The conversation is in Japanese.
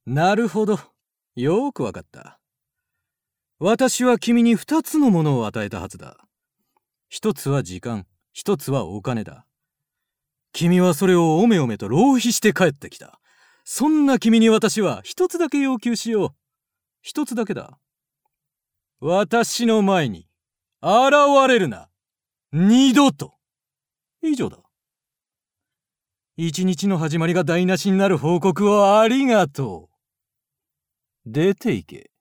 なるほど。よーくわかった。私は君に2つのものを与えたはずだ。1つは時間、1つはお金だ。君はそれをおめおめと浪費して帰ってきた。そんな君に私は1つだけ要求しよう。1つだけだ。私の前に現れるな。二度と。以上だ。一日の始まりが台無しになる報告をありがとう。出て行け。